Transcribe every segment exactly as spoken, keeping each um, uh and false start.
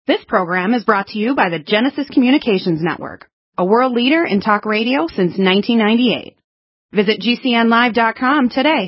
This program is brought to you by the Genesis Communications Network, a world leader in talk radio since nineteen ninety-eight. Visit G C N live dot com today.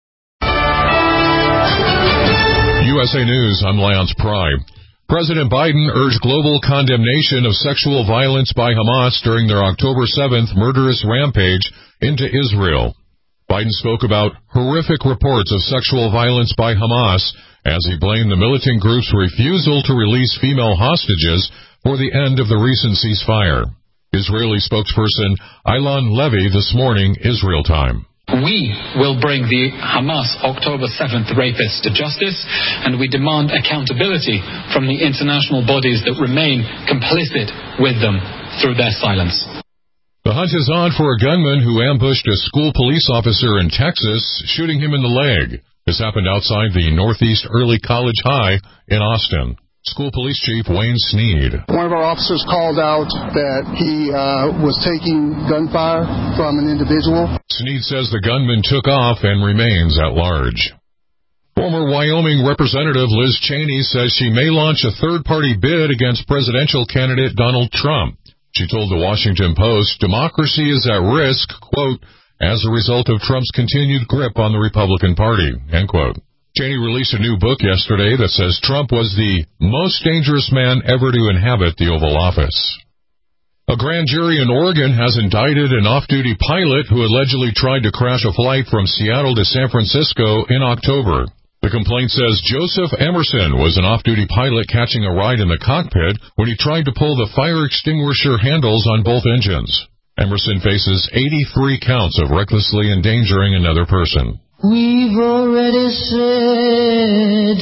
U S A News, I'm Lance Pry. President Biden urged global condemnation of sexual violence by Hamas during their October seventh murderous rampage into Israel. Biden spoke about horrific reports of sexual violence by Hamas as he blamed the militant group's refusal to release female hostages for the end of the recent ceasefire. Israeli spokesperson Ilan Levy this morning, Israel time. We will bring the Hamas October seventh rapists to justice, and we demand accountability from the international bodies that remain complicit with them through their silence. The hunt is on for a gunman who ambushed a school police officer in Texas, shooting him in the leg. This happened outside the Northeast Early College High in Austin. School Police Chief Wayne Sneed. One of our officers called out that he uh, was taking gunfire from an individual. Sneed says the gunman took off and remains at large. Former Wyoming Representative Liz Cheney says she may launch a third-party bid against presidential candidate Donald Trump. She told the Washington Post, democracy is at risk, quote, as a result of Trump's continued grip on the Republican Party, end quote. Cheney released a new book yesterday that says Trump was the most dangerous man ever to inhabit the Oval Office. A grand jury in Oregon has indicted an off-duty pilot who allegedly tried to crash a flight from Seattle to San Francisco in October. The complaint says Joseph Emerson was an off-duty pilot catching a ride in the cockpit when he tried to pull the fire extinguisher handles on both engines. Emerson faces eighty-three counts of recklessly endangering another person. We've already said.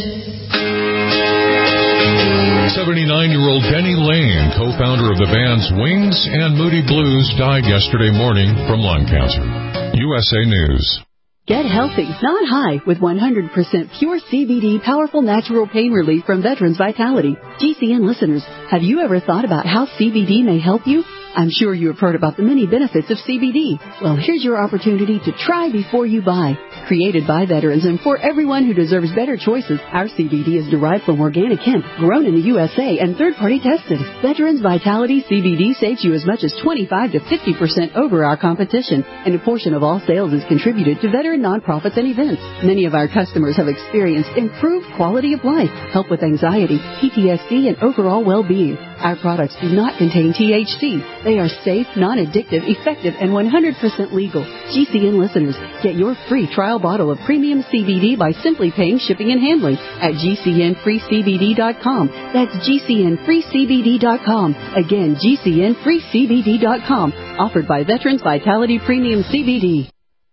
seventy-nine-year-old Denny Lane, co-founder of the bands Wings and Moody Blues, died yesterday morning from lung cancer. U S A News. Get healthy, not high, with one hundred percent pure C B D powerful natural pain relief from Veterans Vitality. G C N listeners, have you ever thought about how C B D may help you? I'm sure you have heard about the many benefits of C B D. Well, here's your opportunity to try before you buy. Created by veterans and for everyone who deserves better choices, our C B D is derived from organic hemp, grown in the U S A, and third-party tested. Veterans Vitality C B D saves you as much as twenty-five to fifty percent over our competition, and a portion of all sales is contributed to veteran nonprofits and events. Many of our customers have experienced improved quality of life, help with anxiety, P T S D, and overall well-being. Our products do not contain T H C. They are safe, non-addictive, effective, and one hundred percent legal. G C N listeners, get your free trial bottle of premium C B D by simply paying shipping and handling at G C N free C B D dot com. That's G C N free C B D dot com. Again, G C N free C B D dot com. Offered by Veterans Vitality Premium C B D.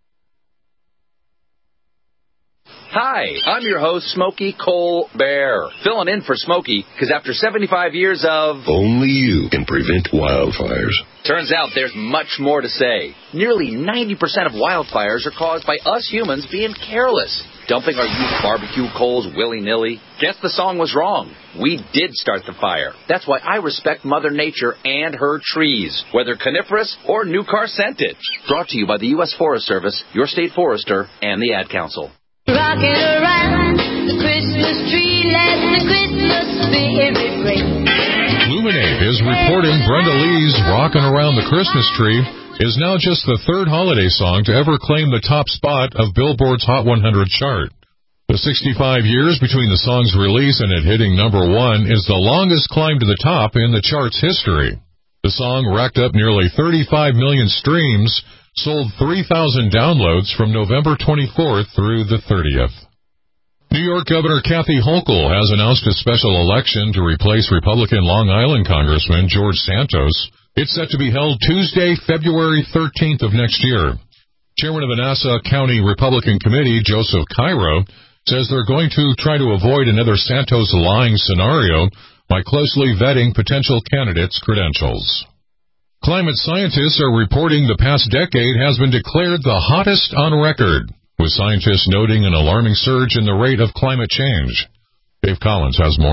Hi, I'm your host, Smokey Colbert, filling in for Smokey, because after seventy-five years of... Only you can prevent wildfires. Turns out there's much more to say. Nearly ninety percent of wildfires are caused by us humans being careless, dumping our used barbecue coals willy-nilly. Guess the song was wrong. We did start the fire. That's why I respect Mother Nature and her trees, whether coniferous or new car scented. Brought to you by the U S Forest Service, your state forester, and the Ad Council. Rocking around the Christmas tree, let the Christmas spirit ring. Luminate is reporting Brenda Lee's Rockin' Around the Christmas Tree is now just the third holiday song to ever claim the top spot of Billboard's Hot one hundred chart. The sixty-five years between the song's release and it hitting number one is the longest climb to the top in the chart's history. The song racked up nearly thirty-five million streams, sold three thousand downloads from November twenty-fourth through the thirtieth. New York Governor Kathy Hochul has announced a special election to replace Republican Long Island Congressman George Santos. It's set to be held Tuesday, February thirteenth of next year. Chairman of the Nassau County Republican Committee, Joseph Cairo, says they're going to try to avoid another Santos lying scenario by closely vetting potential candidates' credentials. Climate scientists are reporting the past decade has been declared the hottest on record, with scientists noting an alarming surge in the rate of climate change. Dave Collins has more.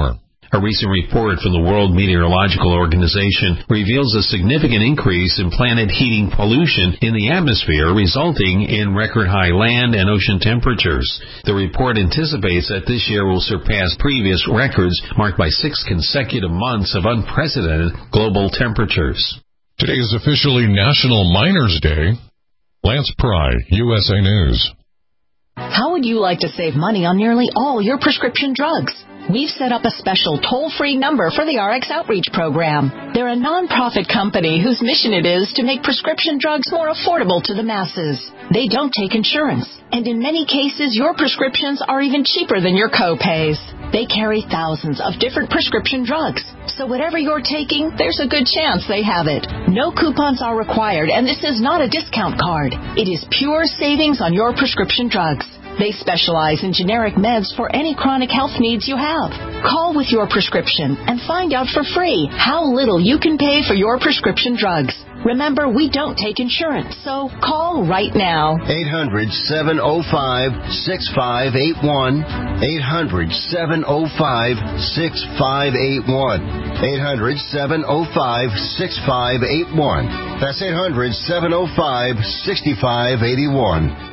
A recent report from the World Meteorological Organization reveals a significant increase in planet heating pollution in the atmosphere, resulting in record high land and ocean temperatures. The report anticipates that this year will surpass previous records marked by six consecutive months of unprecedented global temperatures. Today is officially National Miners Day. Lance Pry, U S A News. How would you like to save money on nearly all your prescription drugs? We've set up a special toll-free number for the R X Outreach Program. They're a nonprofit company whose mission it is to make prescription drugs more affordable to the masses. They don't take insurance, and in many cases, your prescriptions are even cheaper than your co-pays. They carry thousands of different prescription drugs, so whatever you're taking, there's a good chance they have it. No coupons are required, and this is not a discount card. It is pure savings on your prescription drugs. They specialize in generic meds for any chronic health needs you have. Call with your prescription and find out for free how little you can pay for your prescription drugs. Remember, we don't take insurance, so call right now. eight hundred, seven oh five, six five eight one. eight hundred, seven oh five, six five eight one. eight hundred, seven oh five, six five eight one. That's eight hundred, seven oh five, six five eight one.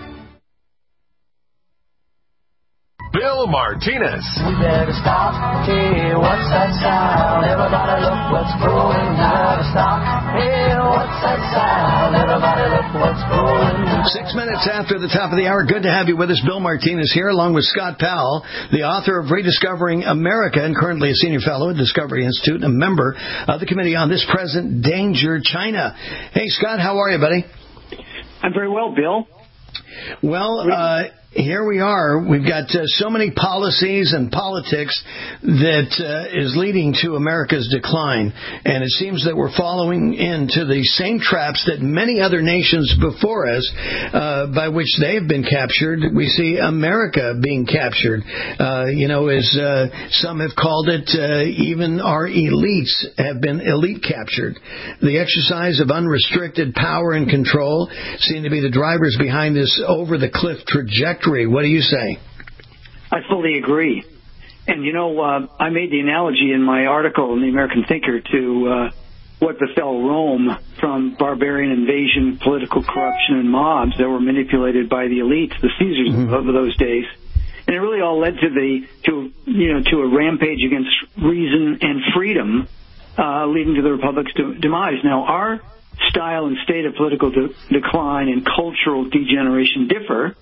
Bill Martinez. We better stop. Hey, what's that sound? Everybody look what's going on. Stop. Hey, what's that sound? Everybody look what's going on. Six minutes after the top of the hour. Good to have you with us. Bill Martinez here, along with Scott Powell, the author of Rediscovering America and currently a senior fellow at Discovery Institute and a member of the Committee on This Present Danger, China. Hey, Scott, how are you, buddy? I'm very well, Bill. Well, uh, here we are. We've got uh, so many policies and politics that uh, is leading to America's decline. And it seems that we're following into the same traps that many other nations before us, uh, by which they have been captured. We see America being captured. Uh, you know, as uh, some have called it, uh, even our elites have been elite captured. The exercise of unrestricted power and control seem to be the drivers behind this over-the-cliff trajectory. What do you say? I fully agree. And, you know, uh, I made the analogy in my article in the American Thinker to uh, what befell Rome from barbarian invasion, political corruption, and mobs that were manipulated by the elites, the Caesars mm-hmm. of those days. And it really all led to the to you know to a rampage against reason and freedom, uh, leading to the Republic's de- demise. Now, our style and state of political de- decline and cultural degeneration differ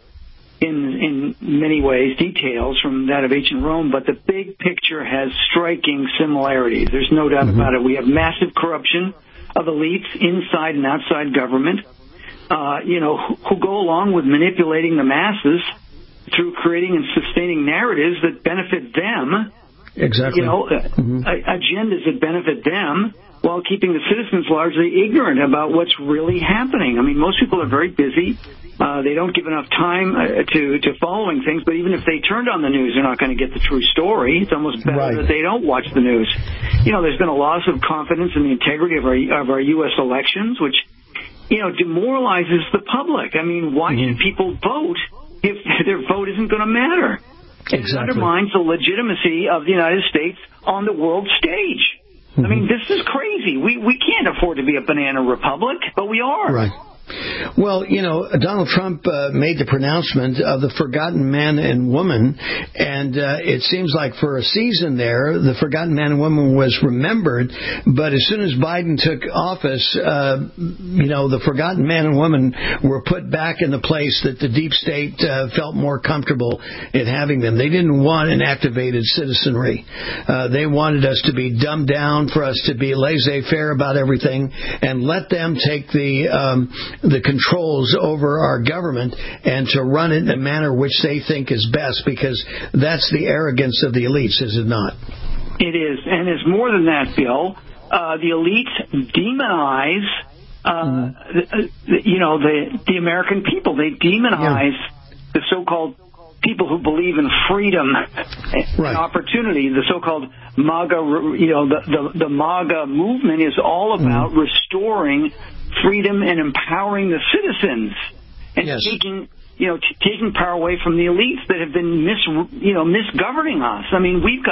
in in many ways, details from that of ancient Rome, but the big picture has striking similarities. There's no doubt mm-hmm. about it. We have massive corruption of elites inside and outside government, uh, you know, who, who go along with manipulating the masses through creating and sustaining narratives that benefit them. Exactly. You know, mm-hmm. agendas that benefit them, while keeping the citizens largely ignorant about what's really happening. I mean, most people are very busy. Uh, they don't give enough time uh, to, to following things, but even if they turned on the news, they're not going to get the true story. It's almost better right. that they don't watch the news. You know, there's been a loss of confidence in the integrity of our, of our U S elections, which, you know, demoralizes the public. I mean, why mm-hmm. should people vote if their vote isn't going to matter? Exactly. It undermines the legitimacy of the United States on the world stage. Mm-hmm. I mean, this is crazy. We we can't afford to be a banana republic, but we are. Right. Well, you know, Donald Trump uh, made the pronouncement of the forgotten man and woman, and uh, it seems like for a season there, the forgotten man and woman was remembered, but as soon as Biden took office, uh, you know, the forgotten man and woman were put back in the place that the deep state uh, felt more comfortable in having them. They didn't want an activated citizenry. Uh, they wanted us to be dumbed down, for us to be laissez-faire about everything, and let them take the um, the controls over our government and to run it in a manner which they think is best, because that's the arrogance of the elites, is it not? It is, and it's more than that, Bill. Uh, the elites demonize, uh, mm-hmm. the, you know, the the American people. They demonize yeah. the so-called people who believe in freedom and right. opportunity. The so-called MAGA, you know, the the, the MAGA movement is all about mm-hmm. restoring freedom and empowering the citizens, and yes. taking, you know, t- taking power away from the elites that have been mis, you know, misgoverning us. I mean, we've got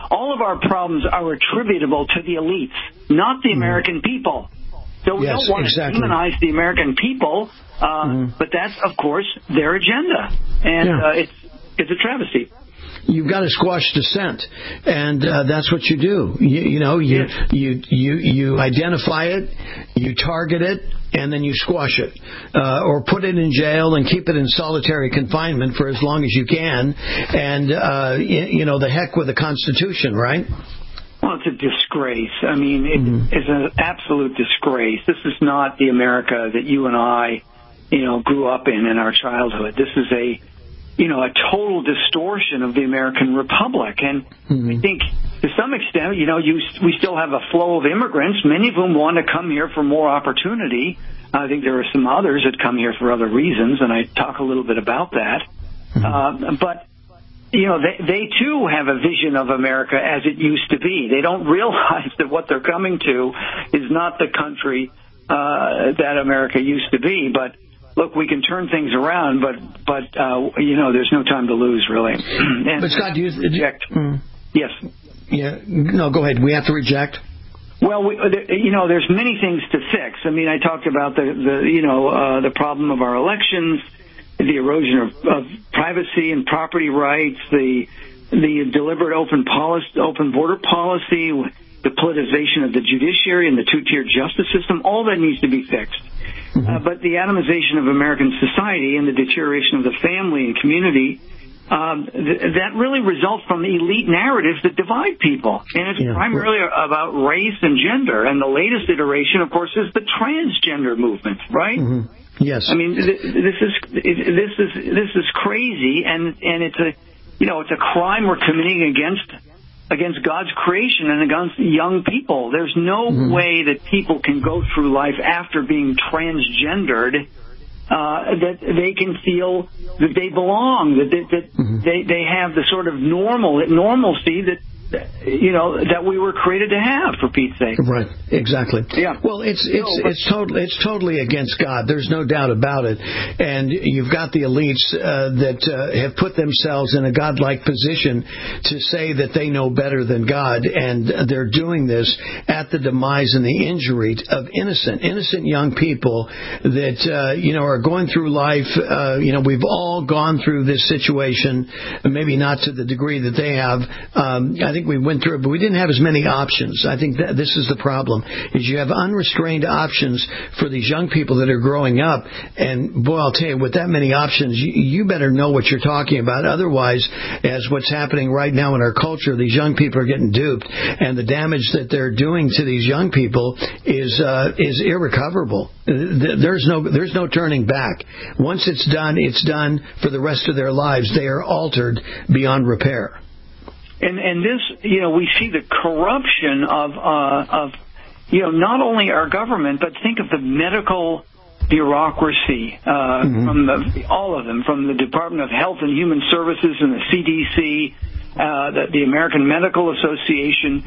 all of our problems are attributable to the elites, not the American people. So we yes, don't want exactly. to demonize the American people, uh, mm-hmm. but that's, of course, their agenda. And yeah. uh, it's it's a travesty. You've got to squash dissent, and uh, that's what you do. You, you know, you, yes. you you you identify it, you target it, and then you squash it, uh, or put it in jail and keep it in solitary confinement for as long as you can. And uh, you, you know, the heck with the Constitution, right? Well, it's a disgrace. I mean, it, mm-hmm. it's an absolute disgrace. This is not the America that you and I, you know, grew up in in our childhood. This is a, you know, a total distortion of the American Republic. And mm-hmm. I think to some extent, you know, you, we still have a flow of immigrants, many of whom want to come here for more opportunity. I think there are some others that come here for other reasons, and I talk a little bit about that. Mm-hmm. Uh, but you know, they, they too have a vision of America as it used to be. They don't realize that what they're coming to is not the country uh, that America used to be. But look, we can turn things around, but but uh, you know, there's no time to lose, really. and, but Scott, do you reject? Mm. Yes. Yeah. No, go ahead. We have to reject. Well, we, you know, there's many things to fix. I mean, I talked about the, the you know, uh, the problem of our elections, the erosion of, of privacy and property rights, the the deliberate open policy, open border policy, the politicization of the judiciary and the two-tier justice system. All that needs to be fixed. Mm-hmm. Uh, but the atomization of American society and the deterioration of the family and community, um, th- that really results from the elite narratives that divide people. And it's yeah. primarily about race and gender. And the latest iteration, of course, is the transgender movement, right? Mm-hmm. Yes. I mean, th- this is this is this is crazy, and and it's a you know it's a crime we're committing against against God's creation and against young people. There's no mm-hmm. way that people can go through life after being transgendered uh, that they can feel that they belong, that they, that mm-hmm. they they have the sort of normal normalcy that. You know that we were created to have, for Pete's sake. Right, exactly. Yeah. Well, it's it's no, it's totally it's totally against God. There's no doubt about it. And you've got the elites uh, that uh, have put themselves in a godlike position to say that they know better than God, and they're doing this at the demise and the injury of innocent innocent young people that uh, you know are going through life. Uh, you know, we've all gone through this situation, maybe not to the degree that they have. Um, I think we went through it, but we didn't have as many options. I think that this is the problem, is you have unrestrained options for these young people that are growing up. And, boy, I'll tell you, with that many options, you, you better know what you're talking about. Otherwise, as what's happening right now in our culture, these young people are getting duped. And the damage that they're doing to these young people is uh, is irrecoverable. There's no, there's no turning back. Once it's done, it's done for the rest of their lives. They are altered beyond repair. And and this, you know, we see the corruption of uh, of, you know, not only our government, but think of the medical bureaucracy uh, mm-hmm. from the, all of them, from the Department of Health and Human Services and the C D C, uh, the, the American Medical Association.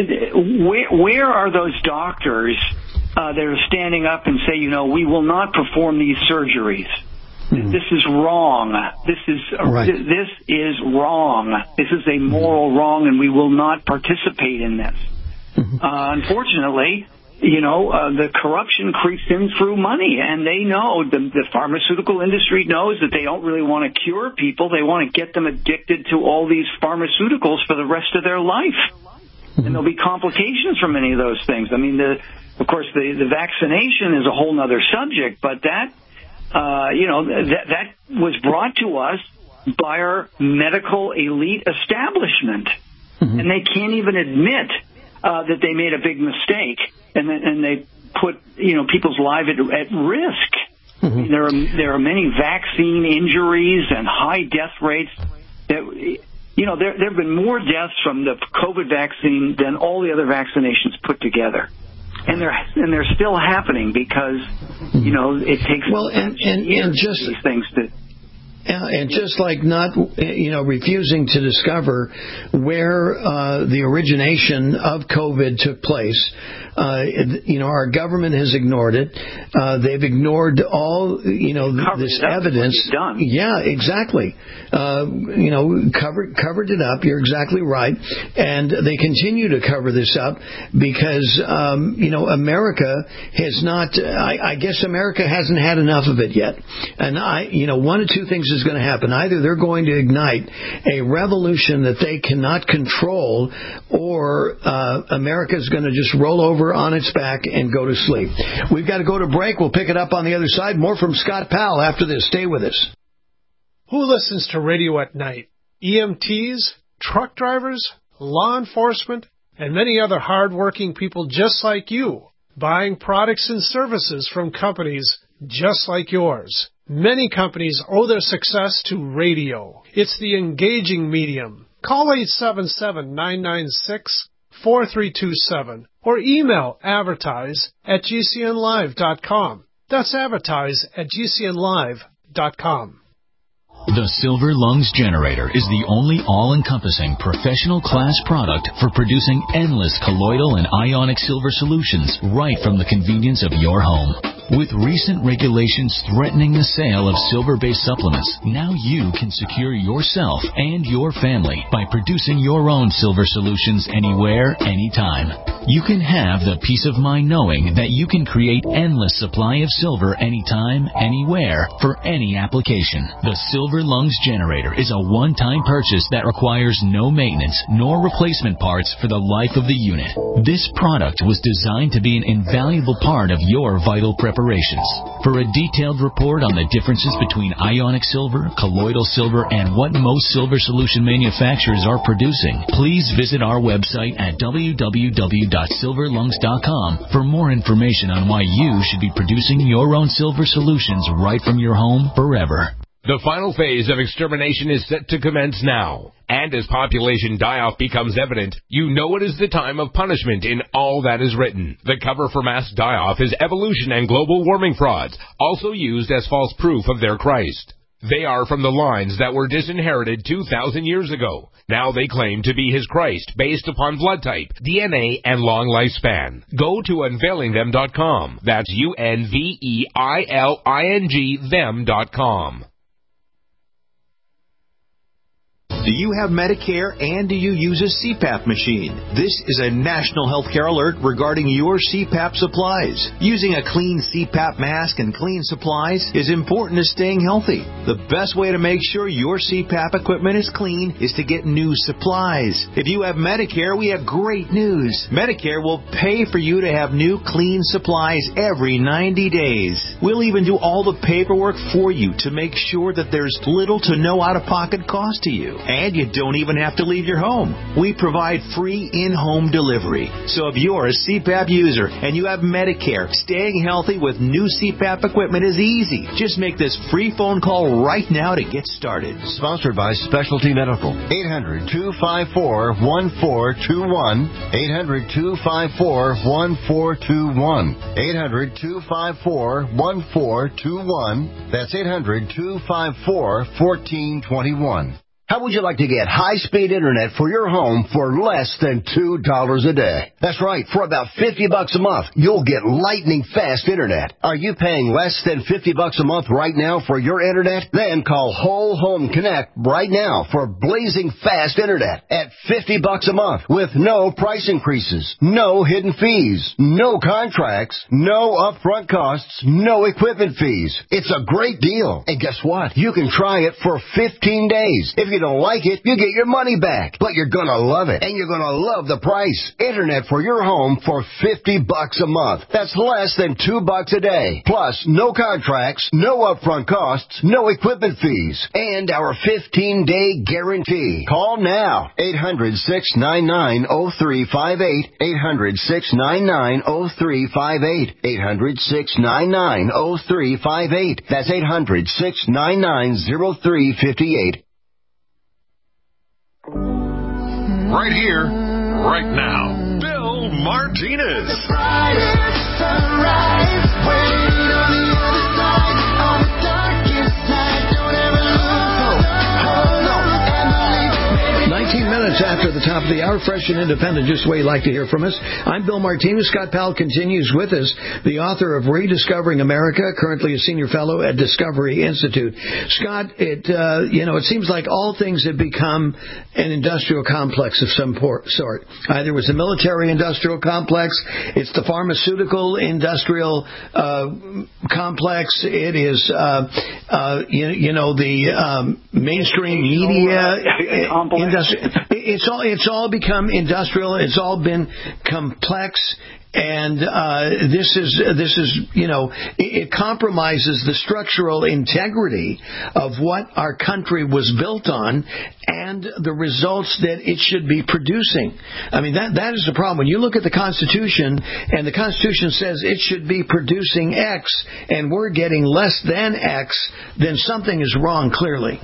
Where where are those doctors uh, that are standing up and say, you know, we will not perform these surgeries? Mm-hmm. This is wrong. This is right. this is wrong. This is a moral wrong, and we will not participate in this. Mm-hmm. Uh, unfortunately, you know, uh, the corruption creeps in through money, and they know, the, the pharmaceutical industry knows that they don't really want to cure people. They want to get them addicted to all these pharmaceuticals for the rest of their life. Mm-hmm. And there'll be complications from any of those things. I mean, the, of course, the, the vaccination is a whole other subject, but that Uh, you know, that, that was brought to us by our medical elite establishment. Mm-hmm. And they can't even admit uh, that they made a big mistake, and, and they put, you know, people's lives at, at risk. Mm-hmm. There are there are many vaccine injuries and high death rates. That, you know, there, there have been more deaths from the COVID vaccine than all the other vaccinations put together. And they're and they're still happening because, you know, it takes well and and, and just these things to. And just like not, you know, refusing to discover where uh, the origination of COVID took place, uh, you know, our government has ignored it. Uh, they've ignored all, you know, this evidence. Done. Yeah, exactly. Uh, you know, covered covered it up. You're exactly right. And they continue to cover this up because, um, you know, America has not. I, I guess America hasn't had enough of it yet. And I, you know, one of two things is going to happen. Either they're going to ignite a revolution that they cannot control, or uh, America's going to just roll over on its back and go to sleep. We've got to go to break. We'll pick it up on the other side. More from Scott Powell after this. Stay with us. Who listens to radio at night? E M Ts, truck drivers, law enforcement, and many other hard-working people just like you, buying products and services from companies just like yours. Many companies owe their success to radio. It's the engaging medium. Call eight seven seven, nine nine six, four three two seven or email advertise at g c n live dot com. That's advertise at g c n live dot com. The Silver Lungs Generator is the only all-encompassing professional class product for producing endless colloidal and ionic silver solutions right from the convenience of your home. With recent regulations threatening the sale of silver-based supplements, now you can secure yourself and your family by producing your own silver solutions anywhere, anytime. You can have the peace of mind knowing that you can create endless supply of silver anytime, anywhere, for any application. The Silver Lungs Generator is a one-time purchase that requires no maintenance nor replacement parts for the life of the unit. This product was designed to be an invaluable part of your vital preparations. For a detailed report on the differences between ionic silver, colloidal silver, and what most silver solution manufacturers are producing, please visit our website at w w w dot silver lungs dot com for more information on why you should be producing your own silver solutions right from your home forever. The final phase of extermination is set to commence now. And as population die-off becomes evident, you know it is the time of punishment in all that is written. The cover for mass die-off is evolution and global warming frauds, also used as false proof of their Christ. They are from the lines that were disinherited two thousand years ago. Now they claim to be his Christ based upon blood type, D N A, and long lifespan. Go to unveiling them dot com. That's U N V E I L I N G them dot com. Do you have Medicare and do you use a C PAP machine? This is a national healthcare alert regarding your C PAP supplies. Using a clean C PAP mask and clean supplies is important to staying healthy. The best way to make sure your C PAP equipment is clean is to get new supplies. If you have Medicare, we have great news. Medicare will pay for you to have new clean supplies every ninety days. We'll even do all the paperwork for you to make sure that there's little to no out-of-pocket cost to you. And you don't even have to leave your home. We provide free in-home delivery. So if you're a C PAP user and you have Medicare, staying healthy with new C PAP equipment is easy. Just make this free phone call right now to get started. Sponsored by Specialty Medical. eight hundred, two five four, one four two one. eight hundred, two five four, one four two one. eight hundred, two five four, one four two one. That's eight hundred, two five four, one four two one. How would you like to get high-speed internet for your home for less than two dollars a day? That's right. For about fifty bucks a month, you'll get lightning-fast internet. Are you paying less than fifty bucks a month right now for your internet? Then call Whole Home Connect right now for blazing fast internet at fifty bucks a month with no price increases, no hidden fees, no contracts, no upfront costs, no equipment fees. It's a great deal. And guess what? You can try it for fifteen days. If you don't like it, you get your money back. But you're gonna love it, and you're gonna love the price. Internet for your home for fifty bucks a month. That's less than two bucks a day. Plus, no contracts, no upfront costs, no equipment fees, and our fifteen-day guarantee. Call now. eight hundred, six nine nine, oh three five eight. eight hundred, six nine nine, oh three five eight. eight hundred, six nine nine, oh three five eight. That's eight hundred, six nine nine, oh three five eight. Right here, right now, Bill Martinez. Sunrise, wait on the other side, on the darkest night, don't ever lose. minutes after the top of the hour, fresh and independent, just the way you like to hear from us. I'm Bill Martinez. Scott Powell continues with us, the author of Rediscovering America, currently a senior fellow at Discovery Institute. Scott, it uh, you know, it seems like all things have become an industrial complex of some sort. Either it was a military-industrial complex, it's the pharmaceutical-industrial uh, complex, it is, uh, uh, you, you know, the um, mainstream media. Industri- it's all it's all become industrial. It's all been complex. And uh, this is this is you know it, it compromises the structural integrity of what our country was built on and the results that it should be producing. I mean that that is the problem. When you look at the Constitution and the Constitution says it should be producing X and we're getting less than X, then something is wrong clearly.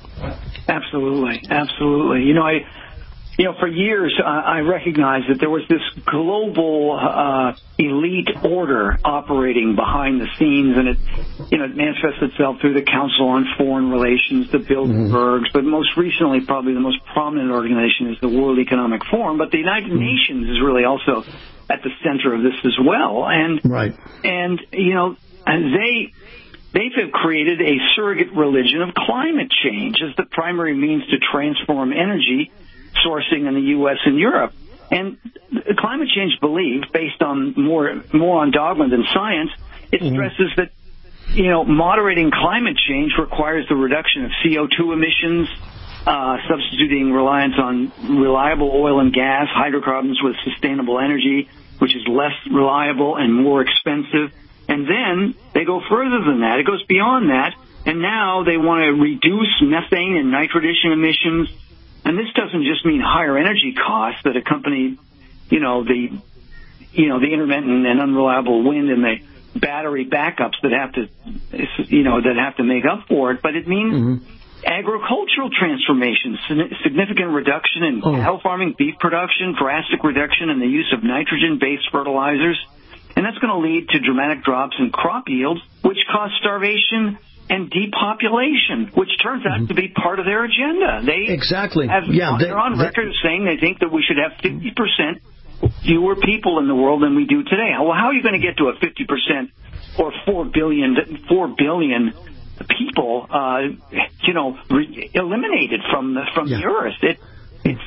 Absolutely, absolutely. You know I. You know, for years, uh, I recognized that there was this global uh, elite order operating behind the scenes, and it, you know, it manifests itself through the Council on Foreign Relations, the Bilderbergs, mm-hmm. but most recently, probably the most prominent organization is the World Economic Forum. But the United mm-hmm. Nations is really also at the center of this as well, and right. and you know, and they. They have created a surrogate religion of climate change as the primary means to transform energy sourcing in the U S and Europe. And the climate change belief, based on more more on dogma than science, it mm-hmm. stresses that, you know, moderating climate change requires the reduction of C O two emissions, uh, substituting reliance on reliable oil and gas, hydrocarbons with sustainable energy, which is less reliable and more expensive. And then they go further than that. It goes beyond that. And now they want to reduce methane and nitrogen emissions. And this doesn't just mean higher energy costs that accompany, you know, the, you know, the intermittent and unreliable wind and the battery backups that have to, you know, that have to make up for it. But it means mm-hmm. agricultural transformation, significant reduction in oh. cattle farming, beef production, drastic reduction in the use of nitrogen-based fertilizers. And that's going to lead to dramatic drops in crop yields, which cause starvation and depopulation, which turns out mm-hmm. to be part of their agenda. They exactly. have, yeah, they're on they, record saying they think that we should have fifty percent fewer people in the world than we do today. Well, how are you going to get to a fifty percent or four billion, four billion people, uh, you know, re- eliminated from the, from yeah. the earth? It, it's,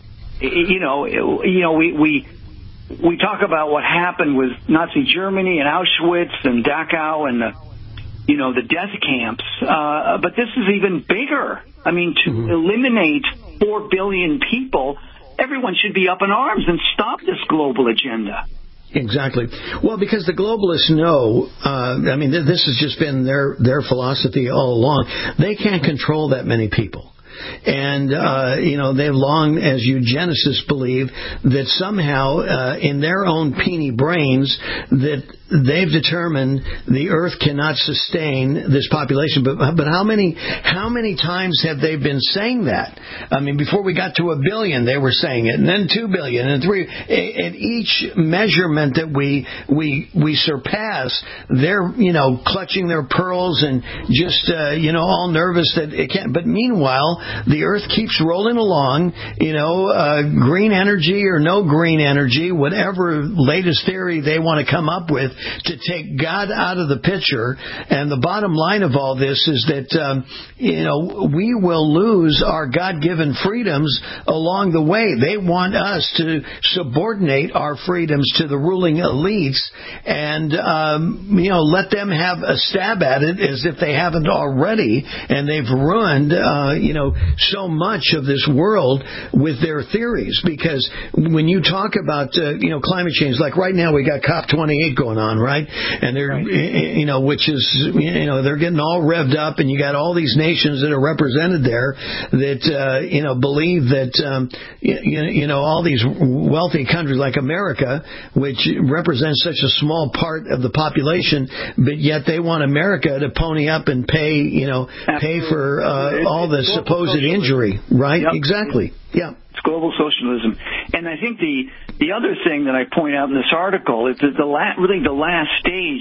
you know, it, you know, we, we, We talk about what happened with Nazi Germany and Auschwitz and Dachau and the, you know, the death camps. Uh, but this is even bigger. I mean, to mm-hmm. eliminate four billion people, everyone should be up in arms and stop this global agenda. Exactly. Well, because the globalists know, uh, I mean, th- this has just been their, their philosophy all along. They can't control that many people. And, uh, you know, they've long, as eugenicists believe, that somehow uh, in their own puny brains that they've determined the earth cannot sustain this population. But but how many how many times have they been saying that? I mean, before we got to a billion, they were saying it, and then two billion, and three. At each measurement that we we we surpass, they're, you know, clutching their pearls and just uh, you know, all nervous that it can't. But meanwhile, the earth keeps rolling along. You know, uh, green energy or no green energy, whatever latest theory they want to come up with to take God out of the picture. And the bottom line of all this is that, um, you know, we will lose our God-given freedoms along the way. They want us to subordinate our freedoms to the ruling elites and, um, you know, let them have a stab at it as if they haven't already. And they've ruined, uh, you know, so much of this world with their theories. Because when you talk about, uh, you know, climate change, like right now we got COP twenty-eight going on, right? And they're, right. you know, which is, you know, they're getting all revved up, and you got all these nations that are represented there that, uh, you know, believe that, um, you, you know, all these wealthy countries like America, which represents such a small part of the population, but yet they want America to pony up and pay, you know, Absolutely. pay for uh, all the supposed injury, right? Yep. Exactly. Yeah. It's global socialism. And I think the the other thing that I point out in this article is that the la- really the last stage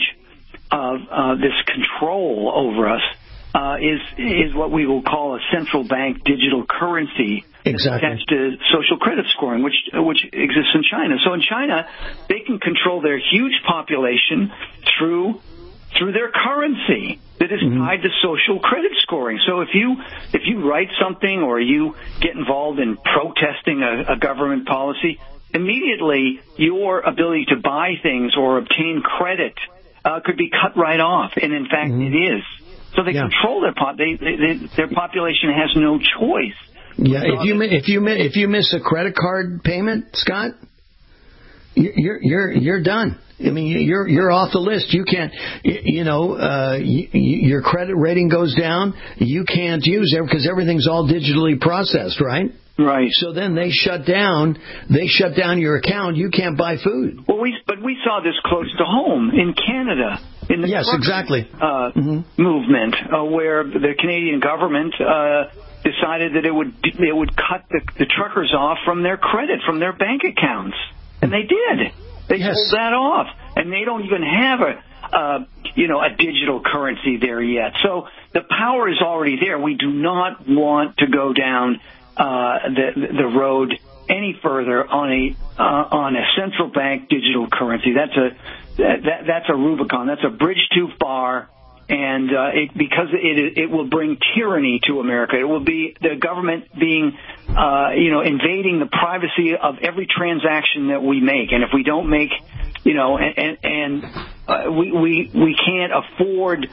of uh, this control over us uh, is is what we will call a central bank digital currency exactly. attached to social credit scoring, which which exists in China. So in China, they can control their huge population through through their currency that is mm-hmm. tied to social credit scoring. So if you if you write something or you get involved in protesting a, a government policy, immediately your ability to buy things or obtain credit uh, could be cut right off, and in fact, mm-hmm. it is. So they yeah. control their pop. They, they, they, their population has no choice. Yeah, if you if you if you miss a credit card payment, Scott, you're you're you're done. I mean, you're you're off the list. You can't, you know, uh, you, your credit rating goes down. You can't use it because everything's all digitally processed, right? Right. So then they shut down. They shut down your account. You can't buy food. Well, we but we saw this close to home in Canada. In the yes, exactly. Uh, mm-hmm. movement uh, where the Canadian government uh, decided that it would it would cut the, the truckers off from their credit, from their bank accounts, and they did. They yes. pulled that off, and they don't even have a uh, you know a digital currency there yet. So the power is already there. We do not want to go down uh, the the road any further on a uh, on a central bank digital currency. That's a that, that that's a Rubicon. That's a bridge too far, and uh, it, because it it will bring tyranny to America. It will be the government being uh, you know invading the privacy of every transaction that we make, and if we don't make you know and and, and uh, we we we can't afford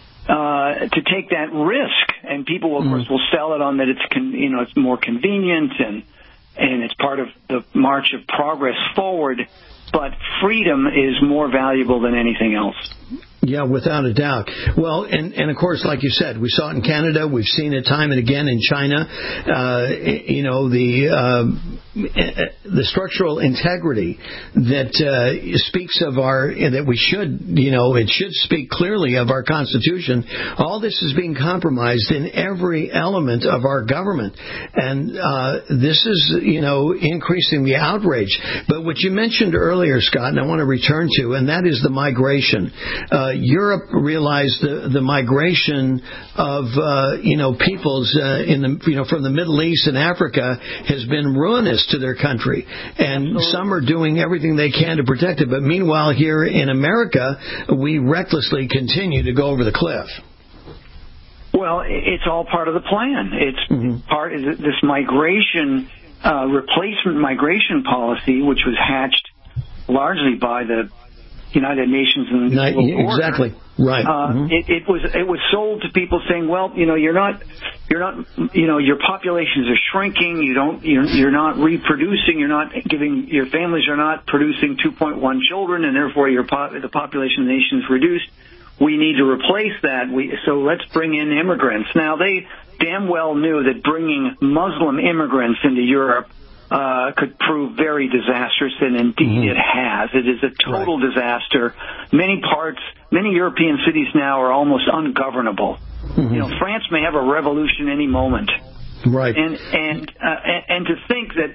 uh, to take that risk, and people of mm. course will sell it on that it's con- you know it's more convenient and. And it's part of the march of progress forward, but freedom is more valuable than anything else. Yeah, without a doubt. Well, and, and of course, like you said, we saw it in Canada. We've seen it time and again in China. Uh, you know, the uh, the structural integrity that uh, speaks of our, that we should, you know, it should speak clearly of our Constitution. All this is being compromised in every element of our government. And uh, this is, you know, increasing the outrage. But what you mentioned earlier, Scott, and I want to return to, and that is the migration. Uh, Europe realized the, the migration of uh, you know peoples uh, in the you know from the Middle East and Africa has been ruinous to their country, and some are doing everything they can to protect it. But meanwhile, here in America, we recklessly continue to go over the cliff. Well, it's all part of the plan. It's mm-hmm. part of this migration uh, replacement migration policy, which was hatched largely by the United Nations and the Not, exactly right. Uh, mm-hmm. it, it was it was sold to people saying, well, you know, you're not you're not you know your populations are shrinking. You don't you're, you're not reproducing. You're not giving your families are not producing two point one children, and therefore your po- the population of the nation is reduced. We need to replace that. We so let's bring in immigrants. Now they damn well knew that bringing Muslim immigrants into Europe Uh, could prove very disastrous, and indeed mm-hmm. it has. It is a total right. disaster. Many parts, many European cities now are almost ungovernable. Mm-hmm. You know, France may have a revolution any moment. Right. And and uh, and, and to think that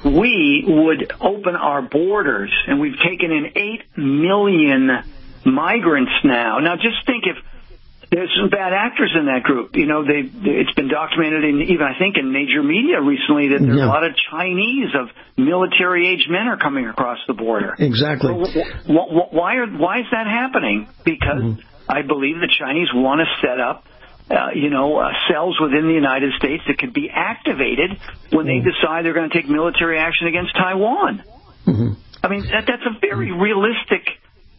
we would open our borders, and we've taken in eight million migrants now. Now, just think if. There's some bad actors in that group. You know, they it's been documented in even, I think, in major media recently that there's yeah. a lot of Chinese of military-age men are coming across the border. Exactly. Well, why are why is that happening? Because mm-hmm. I believe the Chinese want to set up, uh, you know, uh, cells within the United States that could be activated when mm-hmm. they decide they're going to take military action against Taiwan. Mm-hmm. I mean, that, that's a very realistic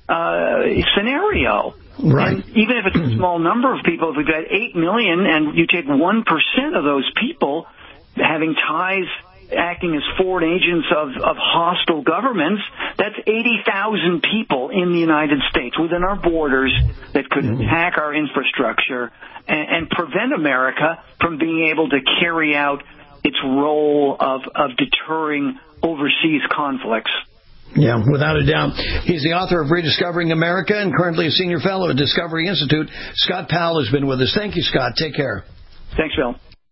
uh, scenario. Right. And even if it's a small number of people, if we've got eight million and you take one percent of those people having ties, acting as foreign agents of, of hostile governments, that's eighty thousand people in the United States within our borders that could mm-hmm. attack our infrastructure and, and prevent America from being able to carry out its role of, of deterring overseas conflicts. Yeah, without a doubt. He's the author of Rediscovering America and currently a senior fellow at Discovery Institute. Scott Powell has been with us. Thank you, Scott. Take care. Thanks, Bill.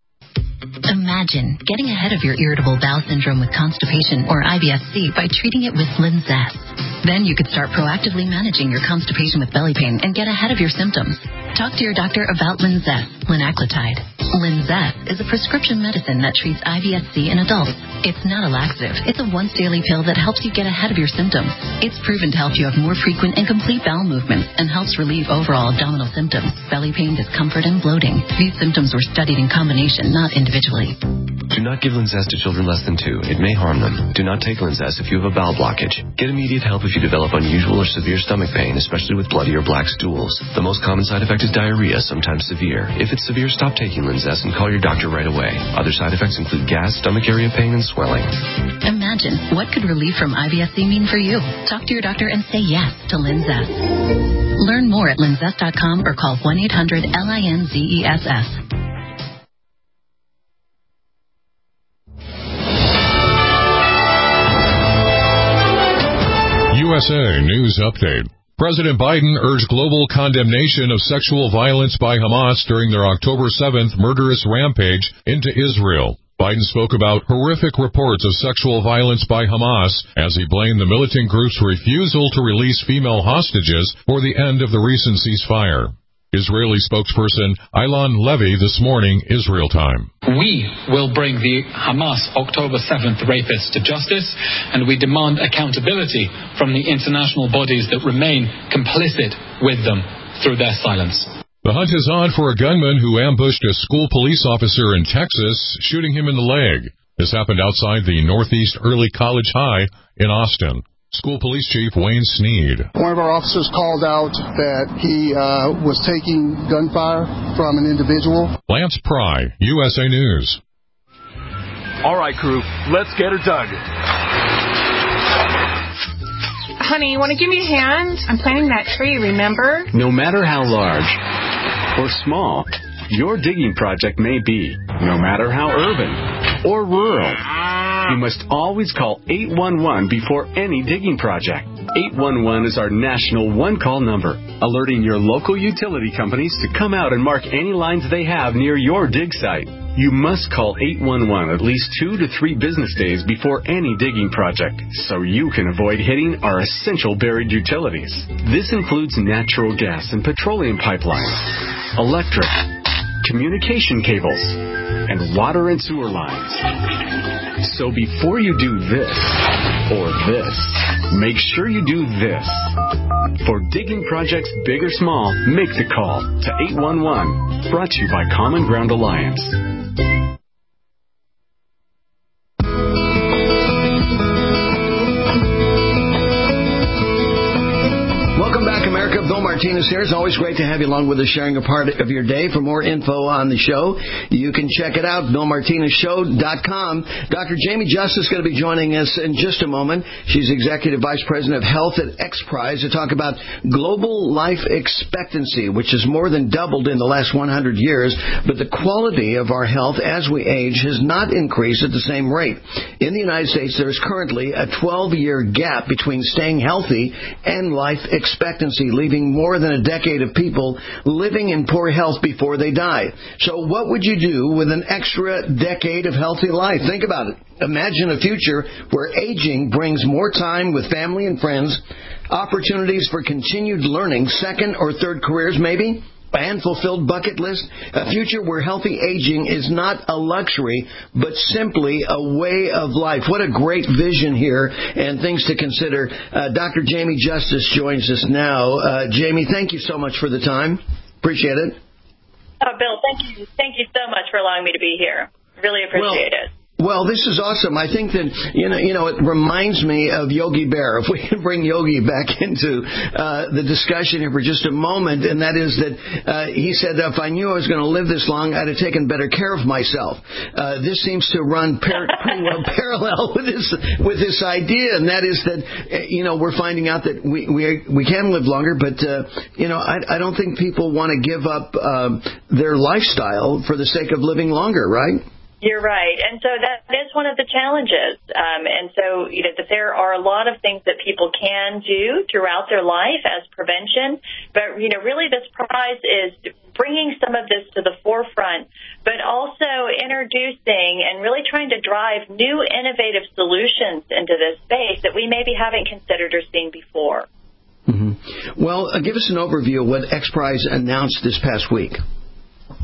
Imagine getting ahead of your irritable bowel syndrome with constipation or I B S C by treating it with Linzess. Then you could start proactively managing your constipation with belly pain and get ahead of your symptoms. Talk to your doctor about Linzess. linaclotide. Linzess is a prescription medicine that treats I B S C in adults. It's not a laxative. It's a once-daily pill that helps you get ahead of your symptoms. It's proven to help you have more frequent and complete bowel movements and helps relieve overall abdominal symptoms, belly pain, discomfort, and bloating. These symptoms were studied in combination, not individually. Do not give Linzess to children less than two. It may harm them. Do not take Linzess if you have a bowel blockage. Get immediate help if you develop unusual or severe stomach pain, especially with bloody or black stools. The most common side effect is diarrhea, sometimes severe. If it's severe, stop taking Linzess and call your doctor right away. Other side effects include gas, stomach area pain, and swelling. Imagine, what could relief from I B S C mean for you? Talk to your doctor and say yes to Linzess. Learn more at linzess dot com or call one eight hundred L I N Z E S S. U S A News Update. President Biden urged global condemnation of sexual violence by Hamas during their October seventh murderous rampage into Israel. Biden spoke about horrific reports of sexual violence by Hamas as he blamed the militant group's refusal to release female hostages for the end of the recent ceasefire. Israeli spokesperson Ilan Levy this morning, Israel time. We will bring the Hamas October seventh rapists to justice, and we demand accountability from the international bodies that remain complicit with them through their silence. The hunt is on for a gunman who ambushed a school police officer in Texas, shooting him in the leg. This happened outside the Northeast Early College High in Austin. School Police Chief Wayne Sneed. One of our officers called out that he uh, was taking gunfire from an individual. Lance Pry, U S A News. All right, crew, let's get her dug. Honey, you want to give me a hand? I'm planting that tree, remember? No matter how large or small your digging project may be, no matter how urban or rural, you must always call eight one one before any digging project. eight one one is our national one-call number, alerting your local utility companies to come out and mark any lines they have near your dig site. You must call eight one one at least two to three business days before any digging project, so you can avoid hitting our essential buried utilities. This includes natural gas and petroleum pipelines, electric, communication cables, and water and sewer lines. So before you do this or this, make sure you do this. For digging projects big or small, make the call to eight one one. Brought to you by Common Ground Alliance. Bill Martinez here. It's always great to have you along with us, sharing a part of your day. For more info on the show, you can check it out, bill martinez show dot com. Doctor Jamie Justice is going to be joining us in just a moment. She's Executive Vice President of Health at X Prize to talk about global life expectancy, which has more than doubled in the last one hundred years, but the quality of our health as we age has not increased at the same rate. In the United States, there is currently a twelve-year gap between staying healthy and life expectancy, leaving more than a decade of people living in poor health before they die. So what would you do with an extra decade of healthy life? Think about it. Imagine a future where aging brings more time with family and friends, opportunities for continued learning, second or third careers maybe, and fulfilled bucket list, a future where healthy aging is not a luxury, but simply a way of life. What a great vision here and things to consider. Uh, Doctor Jamie Justice joins us now. Uh, Jamie, thank you so much for the time. Appreciate it. Oh, Bill, thank you. Thank you so much for allowing me to be here. Really appreciate well, it. Well, this is awesome. I think that, you know, you know, it reminds me of Yogi Bear. If we can bring Yogi back into uh, the discussion here for just a moment, and that is that uh, he said, if I knew I was going to live this long, I'd have taken better care of myself. Uh, this seems to run par- pretty well parallel with this with this idea, and that is that, you know, we're finding out that we we, we can live longer, but, uh, you know, I, I don't think people want to give up uh, their lifestyle for the sake of living longer, right? You're right. And so that is one of the challenges. Um, and so, you know, that there are a lot of things that people can do throughout their life as prevention. But, you know, really this prize is bringing some of this to the forefront, but also introducing and really trying to drive new innovative solutions into this space that we maybe haven't considered or seen before. Mm-hmm. Well, uh, give us an overview of what X Prize announced this past week.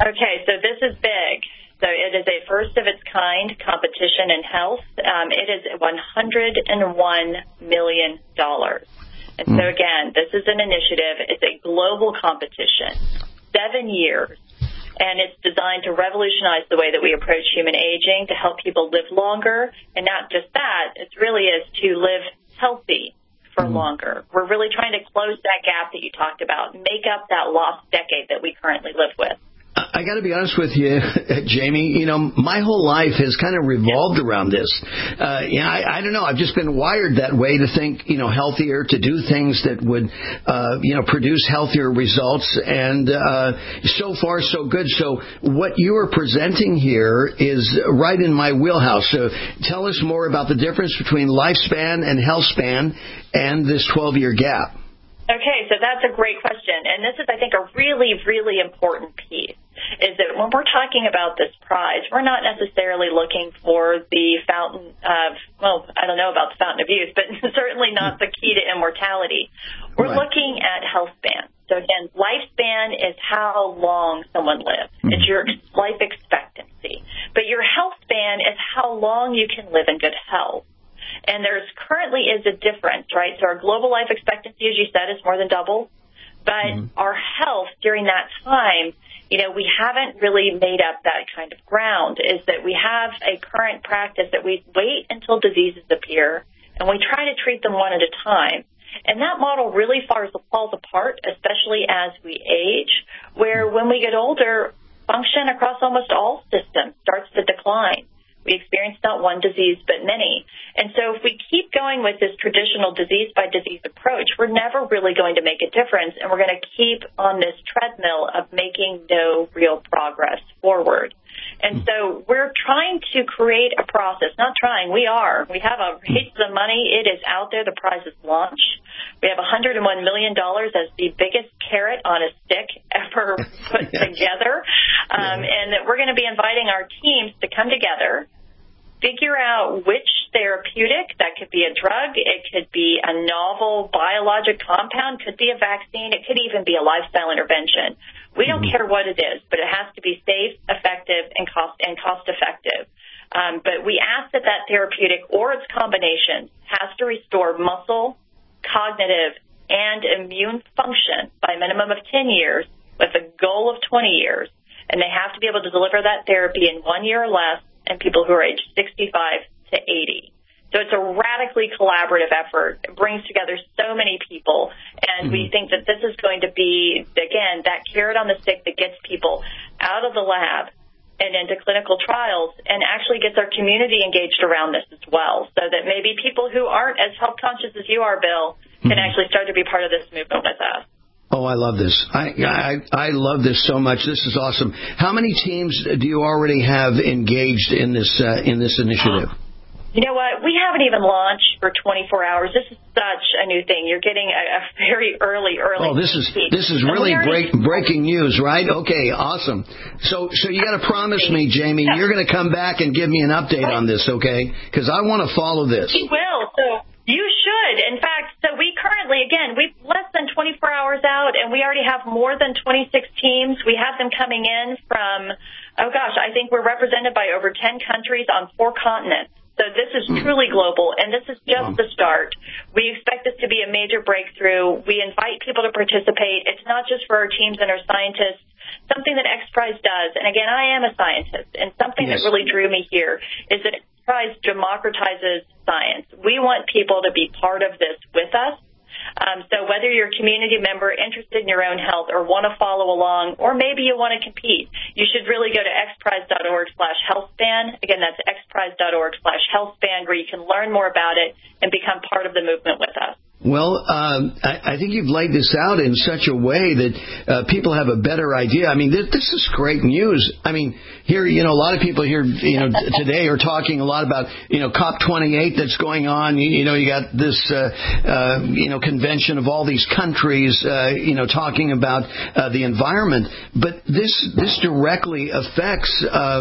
Okay, so this is big. So it is a first of its kind competition in health. Um, it is one hundred one million dollars. And so again, this is an initiative. It's a global competition, seven years. And it's designed to revolutionize the way that we approach human aging, to help people live longer. And not just that, it really is to live healthy for mm-hmm. longer. We're really trying to close that gap that you talked about, make up that lost decade that we currently live with. I got to be honest with you, Jamie. You know, my whole life has kind of revolved around this. Uh, yeah, I, I don't know. I've just been wired that way to think, you know, healthier, to do things that would, uh, you know, produce healthier results. And uh, so far, so good. So what you are presenting here is right in my wheelhouse. So tell us more about the difference between lifespan and health span and this twelve-year gap. Okay, so that's a great question. And this is, I think, a really, really important piece, is that when we're talking about this prize, we're not necessarily looking for the fountain of, well, I don't know about the fountain of youth, but certainly not the key to immortality. We're right. looking at health span. So again, lifespan is how long someone lives. Mm-hmm. It's your life expectancy. But your health span is how long you can live in good health. And there's currently is a difference, right? So our global life expectancy, as you said, is more than double. But mm-hmm. our health during that time, you know, we haven't really made up that kind of ground, is that we have a current practice that we wait until diseases appear, and we try to treat them one at a time. And that model really falls, falls apart, especially as we age, where when we get older, function across almost all systems starts to decline. We experience not one disease, but many. And so if we keep going with this traditional disease-by-disease approach, we're never really going to make a difference, and we're going to keep on this treadmill of making no real progress forward. And so we're trying to create a process. Not trying, we are. We have a raise the money. It is out there. The prize is launched. We have one hundred one million dollars as the biggest carrot on a stick ever put together. Um, and that we're going to be inviting our teams to come together, figure out which therapeutic, that could be a drug, it could be a novel biologic compound, could be a vaccine, it could even be a lifestyle intervention. We don't care what it is, but it has to be safe, effective, and cost and cost effective. Um, but we ask that that therapeutic or its combination has to restore muscle, cognitive, and immune function by a minimum of ten years with a goal of twenty years. And they have to be able to deliver that therapy in one year or less in people who are age sixty-five to eighty. So it's a radically collaborative effort. It brings together so many people, and mm-hmm. we think that this is going to be, again, that carrot on the stick that gets people out of the lab and into clinical trials and actually gets our community engaged around this as well, so that maybe people who aren't as health conscious as you are, Bill, can mm-hmm. actually start to be part of this movement with us. Oh, I love this. I, I I love this so much. This is awesome. How many teams do you already have engaged in this uh, in this initiative? You know what? We haven't even launched for twenty-four hours. This is such a new thing. You're getting a, a very early, early. Oh, this is this is really break, breaking news, right? Okay, awesome. So so you got to promise me, Jamie, you're going to come back and give me an update on this, okay? Because I want to follow this. We will. So you should. In fact, so we currently, again, we've less than twenty-four hours out, and we already have more than twenty-six teams. We have them coming in from, oh gosh, I think we're represented by over ten countries on four continents. So this is truly global, and this is just the start. We expect this to be a major breakthrough. We invite people to participate. It's not just for our teams and our scientists, something that XPRIZE does. And again, I am a scientist, and something yes. that really drew me here is that XPRIZE democratizes science. We want people to be part of this with us. Um, so whether you're a community member interested in your own health or want to follow along, or maybe you want to compete, you should really go to xprize.org slash healthspan. Again, that's xprize.org slash healthspan, where you can learn more about it and become part of the movement with us. Well, um, I, I think you've laid this out in such a way that uh, people have a better idea. I mean, this, this is great news. I mean, here, you know, a lot of people here, you know, t- today are talking a lot about, you know, COP twenty-eight that's going on. You, you know, you got this, uh, uh, you know, convention of all these countries, uh, you know, talking about uh, the environment. But this this directly affects Um,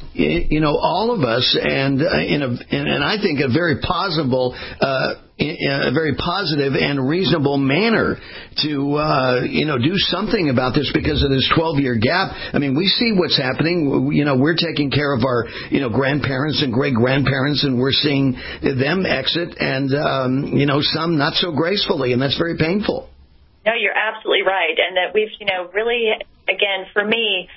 you know, all of us, and uh, in a, and I think a very possible, uh, in a very positive and reasonable manner to, uh, you know, do something about this because of this twelve-year gap. I mean, we see what's happening. You know, we're taking care of our, you know, grandparents and great-grandparents, and we're seeing them exit, and, um, you know, some not so gracefully, and that's very painful. No, you're absolutely right. And that we've, you know, really, again, for me,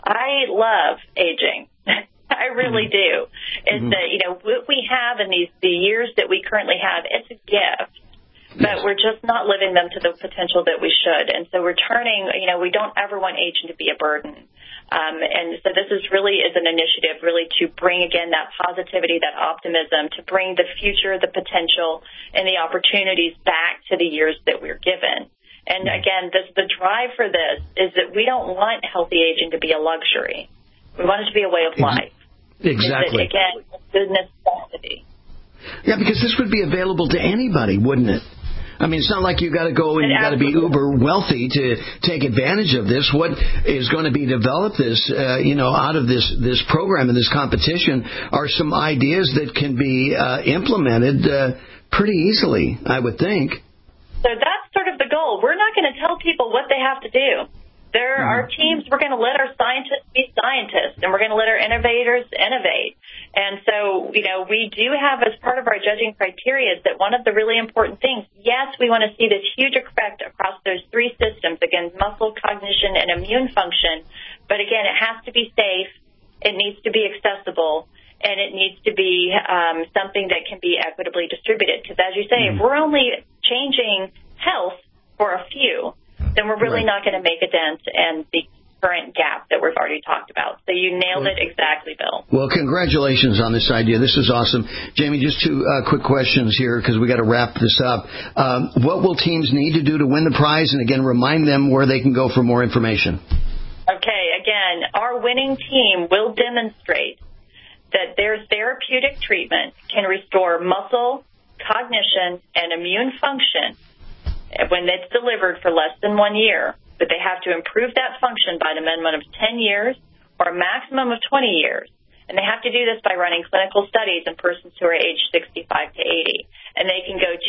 I love aging. I really do. Is mm-hmm. that, you know, what we have in these the years that we currently have, it's a gift. But we're just not living them to the potential that we should. And so we're turning, you know, we don't ever want aging to be a burden. Um, and so this is really is an initiative really to bring, again, that positivity, that optimism, to bring the future, the potential, and the opportunities back to the years that we're given. And, again, this, the drive for this is that we don't want healthy aging to be a luxury. We want it to be a way of life. Exactly. It, again, good necessity. Yeah, because this would be available to anybody, wouldn't it? I mean, it's not like you got to go and you got to be uber wealthy to take advantage of this. What is going to be developed this, uh, you know, out of this this program and this competition are some ideas that can be uh, implemented uh, pretty easily, I would think. So that's sort of the goal. We're not going to tell people what they have to do. There are teams, we're going to let our scientists be scientists, and we're going to let our innovators innovate. And so, you know, we do have as part of our judging criteria that one of the really important things, yes, we want to see this huge effect across those three systems, again, muscle, cognition, and immune function. But again, it has to be safe, it needs to be accessible, and it needs to be um, something that can be equitably distributed. Because as you say, mm-hmm. if we're only changing health for a few, then we're really right. not going to make a dent in the current gap that we've already talked about. So you nailed it exactly, Bill. Well, congratulations on this idea. This is awesome. Jamie, just two uh, quick questions here because we got to wrap this up. Um, what will teams need to do to win the prize? And again, remind them where they can go for more information. Okay, again, our winning team will demonstrate that their therapeutic treatment can restore muscle, cognition, and immune function when it's delivered for less than one year, but they have to improve that function by an amendment of ten years or a maximum of twenty years. And they have to do this by running clinical studies in persons who are aged sixty-five to eighty. And they can go to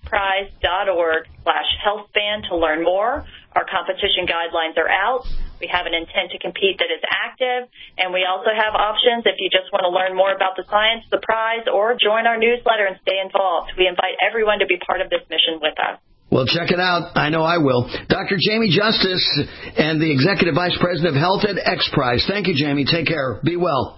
xprize.org slash healthspan to learn more. Our competition guidelines are out. We have an intent to compete that is active. And we also have options if you just want to learn more about the science, the prize, or join our newsletter and stay involved. We invite everyone to be part of this mission with us. Well, check it out. I know I will. Doctor Jamie Justice and the Executive Vice President of Health at XPRIZE. Thank you, Jamie. Take care. Be well.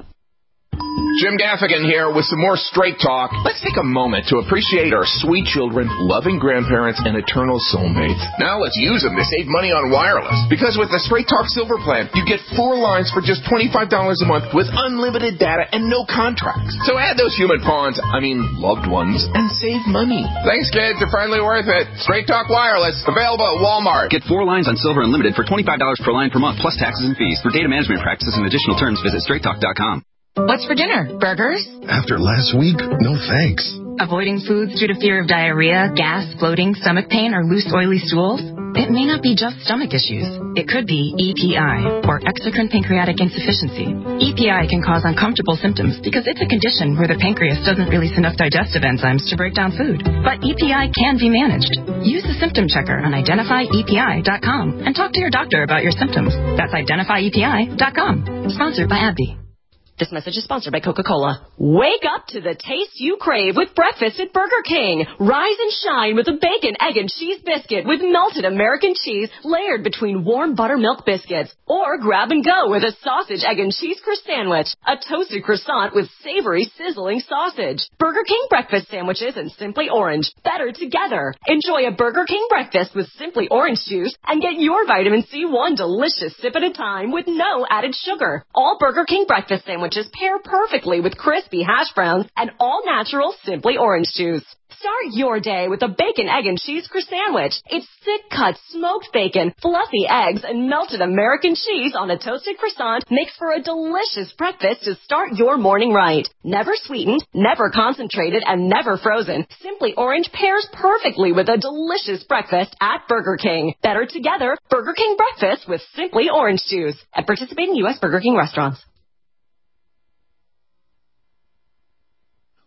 Jim Gaffigan here with some more Straight Talk. Let's take a moment to appreciate our sweet children, loving grandparents, and eternal soulmates. Now let's use them to save money on wireless. Because with the Straight Talk Silver Plan, you get four lines for just twenty-five dollars a month with unlimited data and no contracts. So add those human pawns, I mean loved ones, and save money. Thanks, kids. They're finally worth it. Straight Talk Wireless, available at Walmart. Get four lines on Silver Unlimited for twenty-five dollars per line per month, plus taxes and fees. For data management practices and additional terms, visit straight talk dot com. What's for dinner? Burgers? After last week, no thanks. Avoiding foods due to fear of diarrhea, gas, bloating, stomach pain, or loose, oily stools? It may not be just stomach issues. It could be E P I, or exocrine pancreatic insufficiency. E P I can cause uncomfortable symptoms because it's a condition where the pancreas doesn't release enough digestive enzymes to break down food. But E P I can be managed. Use the symptom checker on identify E P I dot com and talk to your doctor about your symptoms. That's identify E P I dot com. Sponsored by AbbVie. This message is sponsored by Coca-Cola. Wake up to the taste you crave with breakfast at Burger King. Rise and shine with a bacon, egg, and cheese biscuit with melted American cheese layered between warm buttermilk biscuits. Or grab and go with a sausage, egg, and cheese crust sandwich. A toasted croissant with savory, sizzling sausage. Burger King breakfast sandwiches and Simply Orange. Better together. Enjoy a Burger King breakfast with Simply Orange juice and get your vitamin C one delicious sip at a time with no added sugar. All Burger King breakfast sandwiches Sandwiches pair perfectly with crispy hash browns and all-natural Simply Orange juice. Start your day with a bacon, egg, and cheese crust sandwich. It's thick-cut smoked bacon, fluffy eggs, and melted American cheese on a toasted croissant makes for a delicious breakfast to start your morning right. Never sweetened, never concentrated, and never frozen. Simply Orange pairs perfectly with a delicious breakfast at Burger King. Better together, Burger King breakfast with Simply Orange juice at participating U S Burger King restaurants.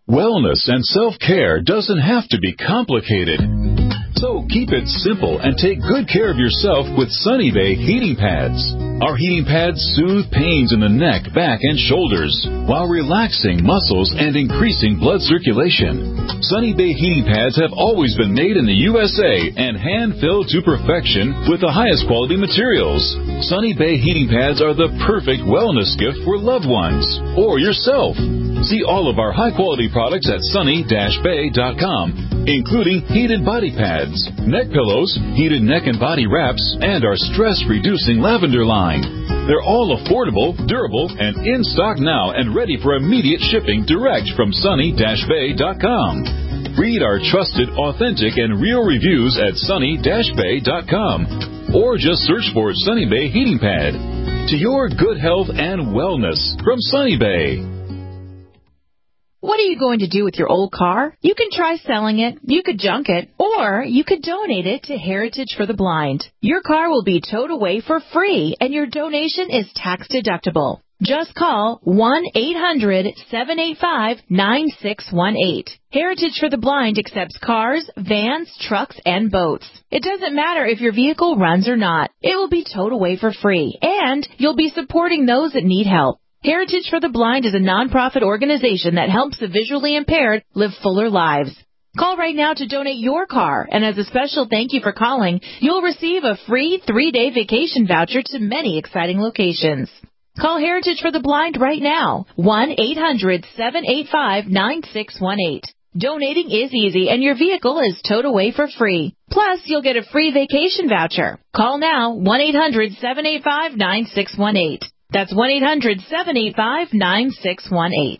Wellness and self-care doesn't have to be complicated. So keep it simple and take good care of yourself with Sunny Bay heating pads. Our heating pads soothe pains in the neck, back, and shoulders while relaxing muscles and increasing blood circulation. Sunny Bay heating pads have always been made in the U S A and hand-filled to perfection with the highest quality materials. Sunny Bay heating pads are the perfect wellness gift for loved ones or yourself. See all of our high-quality products at sunny dash bay dot com, including heated body pads, neck pillows, heated neck and body wraps, and our stress-reducing lavender line. They're all affordable, durable, and in stock now and ready for immediate shipping direct from sunny dash bay dot com. Read our trusted, authentic, and real reviews at sunny dash bay dot com, or just search for Sunny Bay Heating Pad. To your good health and wellness from Sunny Bay. What are you going to do with your old car? You can try selling it, you could junk it, or you could donate it to Heritage for the Blind. Your car will be towed away for free, and your donation is tax deductible. Just call one eight hundred seven eight five nine six one eight. Heritage for the Blind accepts cars, vans, trucks, and boats. It doesn't matter if your vehicle runs or not. It will be towed away for free, and you'll be supporting those that need help. Heritage for the Blind is a nonprofit organization that helps the visually impaired live fuller lives. Call right now to donate your car, and as a special thank you for calling, you'll receive a free three-day vacation voucher to many exciting locations. Call Heritage for the Blind right now, one eight hundred seven eight five nine six one eight. Donating is easy, and your vehicle is towed away for free. Plus, you'll get a free vacation voucher. Call now, one eight hundred seven eight five nine six one eight. That's one eight hundred seven eight five nine six one eight.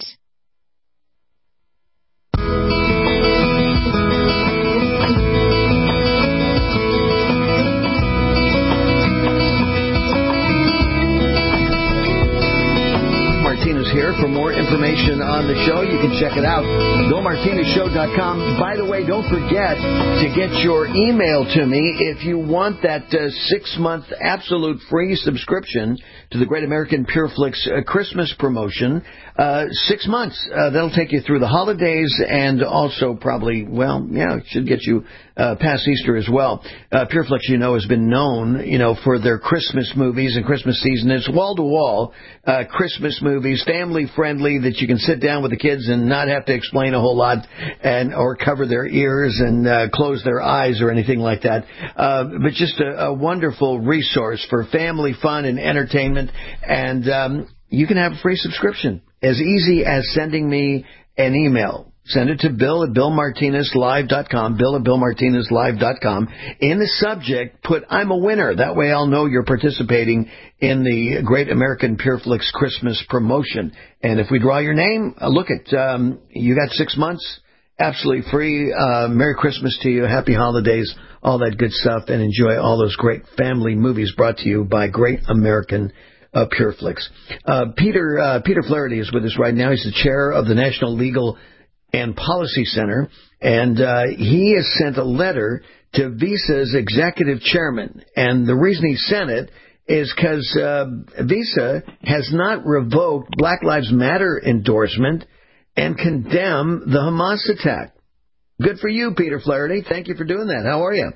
Martinez here. For more information on the show, you can check it out, bill martinez show dot com. By the way, don't forget to get your email to me if you want that uh, six-month absolute free subscription to the Great American PureFlix uh, Christmas promotion. Uh, six months. Uh, that'll take you through the holidays and also probably, well, yeah, it should get you uh, past Easter as well. Uh, PureFlix, you know, has been known, you know, for their Christmas movies and Christmas season. It's wall-to-wall uh, Christmas movies, family-friendly, that you can sit down with the kids and not have to explain a whole lot and or cover their ears and uh, close their eyes or anything like that. Uh, but just a, a wonderful resource for family fun and entertainment. And um, you can have a free subscription as easy as sending me an email. Send it to Bill at bill martinez live dot com, Bill at bill martinez live dot com. In the subject, put I'm a winner. That way I'll know you're participating in the Great American PureFlix Christmas promotion. And if we draw your name, uh, look at, um, you got six months, absolutely free. Uh, Merry Christmas to you. Happy holidays, all that good stuff, and enjoy all those great family movies brought to you by Great American uh, PureFlix. Uh, Peter, uh, Peter Flaherty is with us right now. He's the chair of the National Legal and Policy Center, and uh, he has sent a letter to Visa's executive chairman. And the reason he sent it is because uh, Visa has not revoked Black Lives Matter endorsement and condemned the Hamas attack. Good for you, Peter Flaherty. Thank you for doing that. How are you?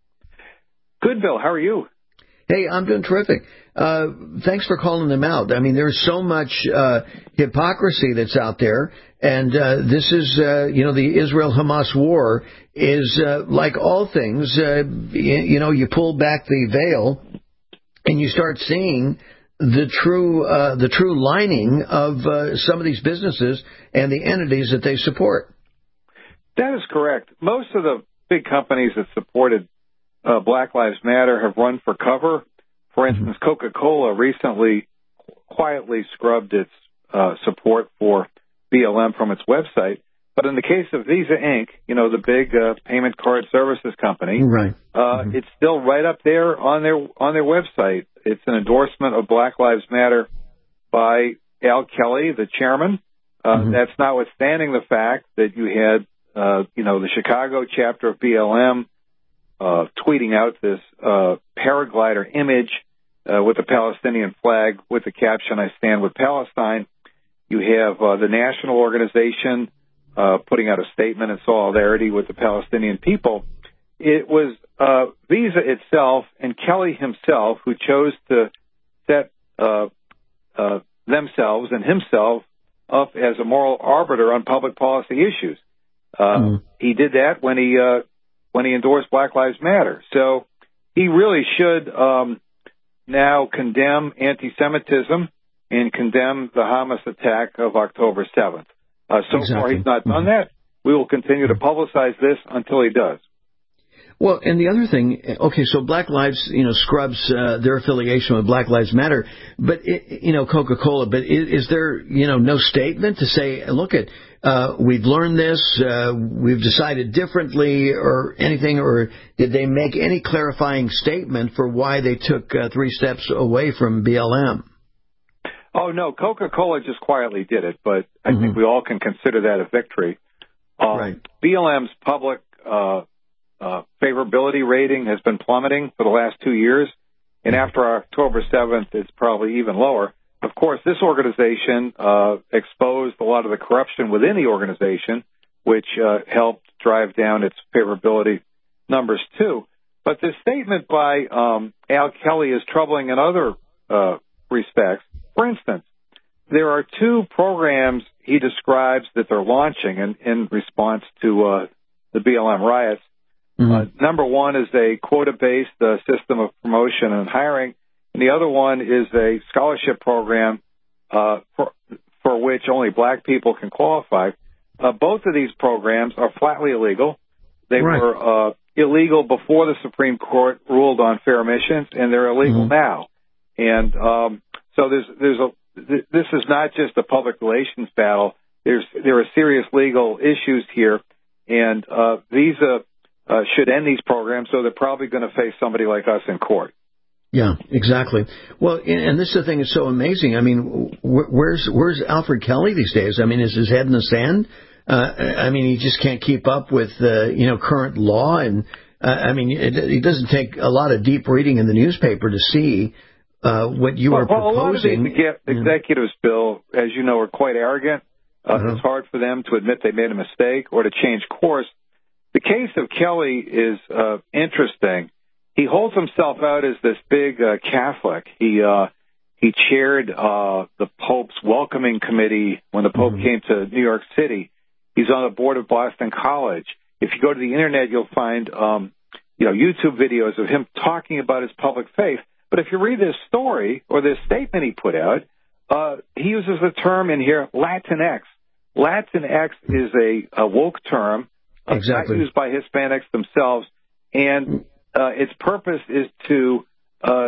Good, Bill. How are you? Hey, I'm doing terrific. Uh, thanks for calling them out. I mean, there's so much uh, hypocrisy that's out there. And uh, this is, uh, you know, the Israel-Hamas war is, uh, like all things, uh, you, you know, you pull back the veil and you start seeing the true uh, the true lining of uh, some of these businesses and the entities that they support. That is correct. Most of the big companies that supported uh, Black Lives Matter have run for cover. For instance, Coca-Cola recently quietly scrubbed its uh, support for B L M from its website. But in the case of Visa Incorporated, you know, the big uh, payment card services company, right. uh, mm-hmm. it's still right up there on their on their website. It's an endorsement of Black Lives Matter by Al Kelly, the chairman. Uh, mm-hmm. That's notwithstanding the fact that you had, uh, you know, the Chicago chapter of B L M uh, tweeting out this uh, paraglider image uh, with the Palestinian flag with the caption, "I stand with Palestine." You have uh, the national organization uh, putting out a statement in solidarity with the Palestinian people. It was uh, Visa itself and Kelly himself who chose to set uh, uh, themselves and himself up as a moral arbiter on public policy issues. Uh, mm. He did that when he uh, when he endorsed Black Lives Matter. So he really should um, now condemn anti-Semitism and condemn the Hamas attack of October seventh. Uh, so exactly. far, he's not done mm-hmm. that. We will continue to publicize this until he does. Well, and the other thing, okay, so Black Lives, you know, scrubs uh, their affiliation with Black Lives Matter, but, it, you know, Coca-Cola, but is, is there, you know, no statement to say, look, at uh, we've learned this, uh, we've decided differently or anything, or did they make any clarifying statement for why they took uh, three steps away from B L M? Oh, no, Coca-Cola just quietly did it, but I mm-hmm. think we all can consider that a victory. Uh, right. B L M's public uh Uh, favorability rating has been plummeting for the last two years, and after October seventh, it's probably even lower. Of course, this organization uh, exposed a lot of the corruption within the organization, which uh, helped drive down its favorability numbers too. But this statement by um, Al Kelly is troubling in other uh, respects. For instance, there are two programs he describes that they're launching in, in response to uh, the B L M riots. Mm-hmm. Uh, number one is a quota-based uh, system of promotion and hiring, and the other one is a scholarship program uh, for, for which only black people can qualify. Uh, both of these programs are flatly illegal. They right. were uh, illegal before the Supreme Court ruled on fair admissions, and they're illegal mm-hmm. now. And um, so there's there's a th- this is not just a public relations battle. There's there are serious legal issues here, and uh, these uh, Uh, should end these programs, so they're probably going to face somebody like us in court. Yeah, exactly. Well, and this is the thing that's so amazing. I mean, where's where's Alfred Kelly these days? I mean, is his head in the sand? Uh, I mean, he just can't keep up with uh, you know current law, and uh, I mean, it, it doesn't take a lot of deep reading in the newspaper to see uh, what you well, are well, proposing. A lot of these executives, Bill, as you know, are quite arrogant. Uh, uh-huh. It's hard for them to admit they made a mistake or to change course. The case of Kelly is uh, interesting. He holds himself out as this big uh, Catholic. He uh, he chaired uh, the Pope's welcoming committee when the Pope mm-hmm. came to New York City. He's on the board of Boston College. If you go to the internet, you'll find um, you know YouTube videos of him talking about his public faith. But if you read this story or this statement he put out, uh, he uses the term in here Latinx. Latinx is a, a woke term. Exactly. Not used by Hispanics themselves, and uh, its purpose is to uh,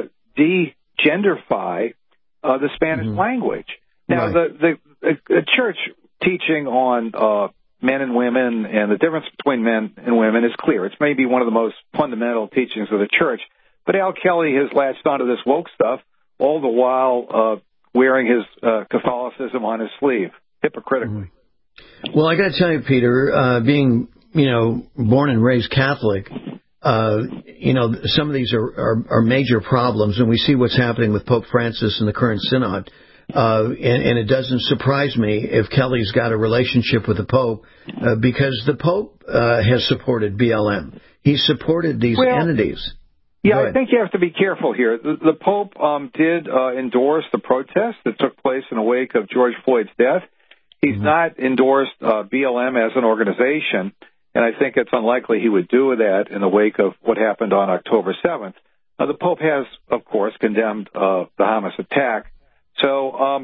de-genderfy uh, the Spanish mm-hmm. language. Now, right. the, the, the church teaching on uh, men and women and the difference between men and women is clear. It's maybe one of the most fundamental teachings of the church. But Al Kelly has latched onto this woke stuff, all the while uh, wearing his uh, Catholicism on his sleeve, hypocritically. Mm-hmm. Well, I got to tell you, Peter, uh, being you know, born and raised Catholic, uh, you know, some of these are, are, are major problems, and we see what's happening with Pope Francis and the current synod. Uh, and, and it doesn't surprise me if Kelly's got a relationship with the Pope, uh, because the Pope uh, has supported B L M. He's supported these well, entities. Yeah, I think you have to be careful here. The, the Pope um, did uh, endorse the protest that took place in the wake of George Floyd's death. He's mm-hmm. not endorsed uh, B L M as an organization. And I think it's unlikely he would do that in the wake of what happened on October seventh. Uh, the Pope has, of course, condemned uh, the Hamas attack. So um,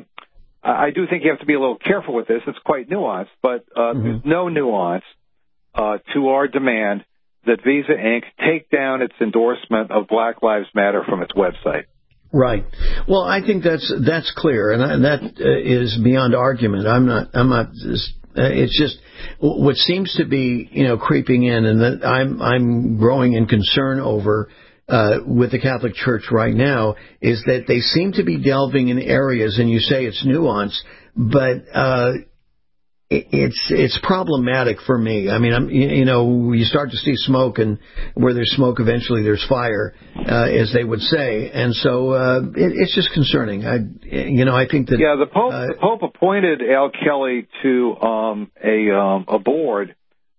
I do think you have to be a little careful with this. It's quite nuanced, but uh, mm-hmm. there's no nuance uh, to our demand that Visa Incorporated take down its endorsement of Black Lives Matter from its website. Right. Well, I think that's that's clear, and I, that uh, is beyond argument. I'm not. I'm not. Uh, it's just what seems to be, you know, creeping in, and that I'm I'm growing in concern over uh, with the Catholic Church right now is that they seem to be delving in areas, and you say it's nuance, but uh, it's it's problematic for me. I mean, I'm, you know, you start to see smoke, and where there's smoke, eventually there's fire, uh, as they would say, and so uh, it, it's just concerning. I, you know, I think that yeah, the Pope uh, the Pope appointed Al Kelly to um, a um, a board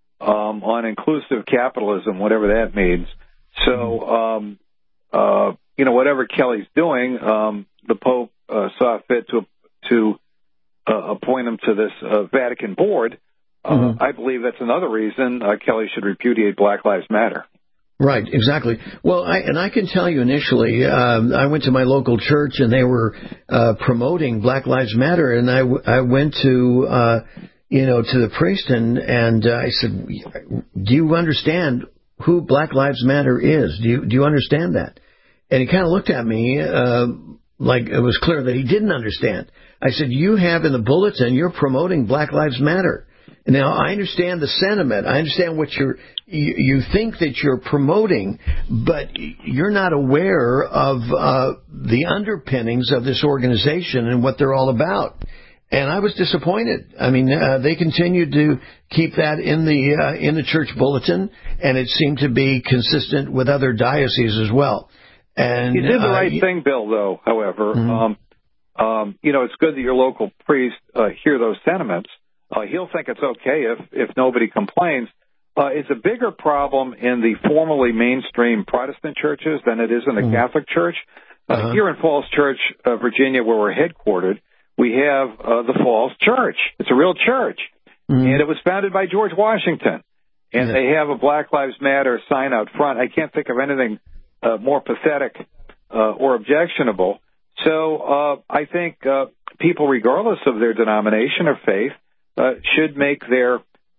um, on inclusive capitalism, whatever that means. So, um, uh, you know, whatever Kelly's doing, um, the Pope uh, saw fit to to uh, appoint him to this uh, Vatican board. Uh, mm-hmm. I believe that's another reason uh, Kelly should repudiate Black Lives Matter. Right, exactly. Well, I, and I can tell you initially, uh, I went to my local church and they were uh, promoting Black Lives Matter, and I, I went to, uh, you know, to the priest and, and uh, I said, do you understand who Black Lives Matter is? Do you, do you understand that? And he kind of looked at me uh, like it was clear that he didn't understand. I said, you have in the bulletin, you're promoting Black Lives Matter. Now, I understand the sentiment. I understand what you're, you, you think that you're promoting, but you're not aware of uh, the underpinnings of this organization and what they're all about. And I was disappointed. I mean, uh, they continued to keep that in the uh, in the church bulletin, and it seemed to be consistent with other dioceses as well. And you did the right uh, thing, Bill, though, however. Mm-hmm. Um, um, you know, it's good that your local priest uh, hear those sentiments. Uh, he'll think it's okay if, if nobody complains. Uh, it's a bigger problem in the formally mainstream Protestant churches than it is in the mm-hmm. Catholic Church. Uh, uh-huh. Here in Falls Church, uh, Virginia, where we're headquartered, we have uh, the Falls Church. It's a real church. Mm-hmm. And it was founded by George Washington. And yeah. they have a Black Lives Matter sign out front. I can't think of anything uh, more pathetic uh, or objectionable. So uh, I think uh, people, regardless of their denomination or faith, uh, should make their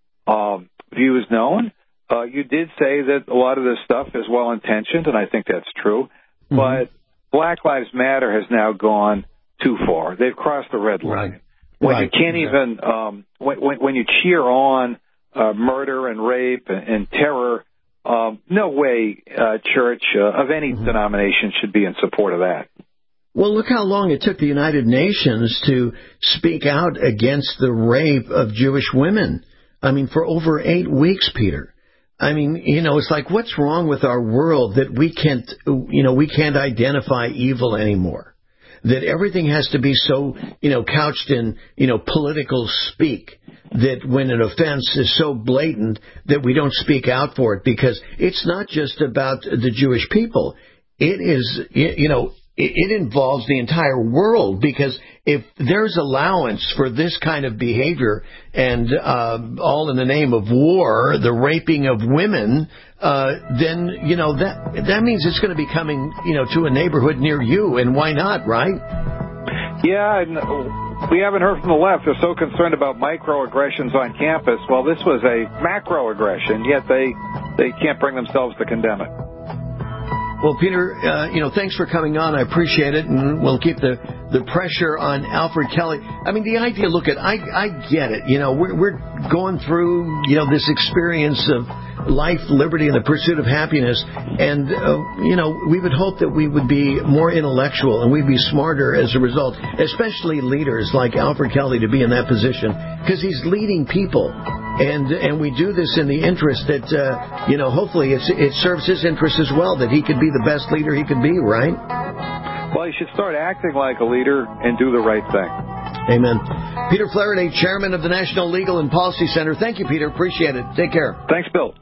um, views known. Uh, you did say that a lot of this stuff is well-intentioned, and I think that's true. Mm-hmm. But Black Lives Matter has now gone too far. They've crossed the red line. Right. When right. you can't yeah. even, um, when, when, when you cheer on uh, murder and rape and, and terror, um, no way uh, church uh, of any mm-hmm. denomination should be in support of that. Well, look how long it took the United Nations to speak out against the rape of Jewish women. I mean, for over eight weeks, Peter. I mean, you know, it's like, what's wrong with our world that we can't, you know, we can't identify evil anymore? That everything has to be so, you know, couched in, you know, political speak, that when an offense is so blatant that we don't speak out for it, because it's not just about the Jewish people. It is, you know, it involves the entire world, because if there's allowance for this kind of behavior and uh, all in the name of war, the raping of women, uh, then, you know, that that means it's going to be coming, you know, to a neighborhood near you. And why not, right? Yeah, and we haven't heard from the left. They're so concerned about microaggressions on campus. Well, this was a macroaggression, yet they, they can't bring themselves to condemn it. Well, Peter, uh, you know, thanks for coming on. I appreciate it, and we'll keep the, the pressure on Alfred Kelly. I mean, the idea, look at, I I get it. You know, we're we're going through, you know, this experience of life, liberty, and the pursuit of happiness, and uh, you know, we would hope that we would be more intellectual and we'd be smarter as a result, especially leaders like Alfred Kelly to be in that position, because he's leading people. And and we do this in the interest that, uh, you know, hopefully it's, it serves his interest as well, that he could be the best leader he could be, right? Well, he should start acting like a leader and do the right thing. Amen. Peter Flaherty, chairman of the National Legal and Policy Center. Thank you, Peter. Appreciate it. Take care. Thanks, Bill.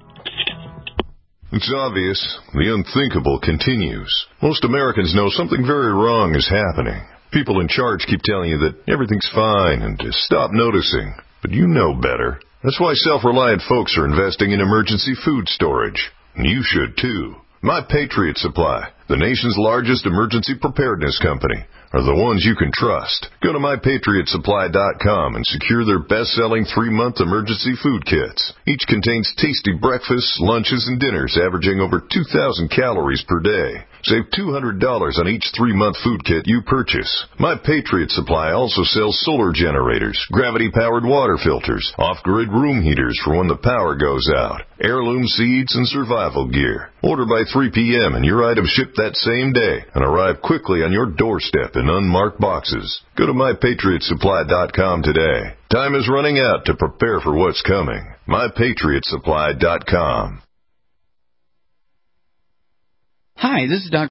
It's obvious. The unthinkable continues. Most Americans know something very wrong is happening. People in charge keep telling you that everything's fine and to stop noticing. But you know better. That's why self-reliant folks are investing in emergency food storage. And you should, too. My Patriot Supply, the nation's largest emergency preparedness company, are the ones you can trust. Go to my patriot supply dot com and secure their best-selling three-month emergency food kits. Each contains tasty breakfasts, lunches, and dinners averaging over two thousand calories per day. Save two hundred dollars on each three-month food kit you purchase. My Patriot Supply also sells solar generators, gravity-powered water filters, off-grid room heaters for when the power goes out, heirloom seeds, and survival gear. Order by three p.m. and your items ship that same day and arrive quickly on your doorstep in unmarked boxes. Go to my patriot supply dot com today. Time is running out to prepare for what's coming. my patriot supply dot com. Hi, this is Doctor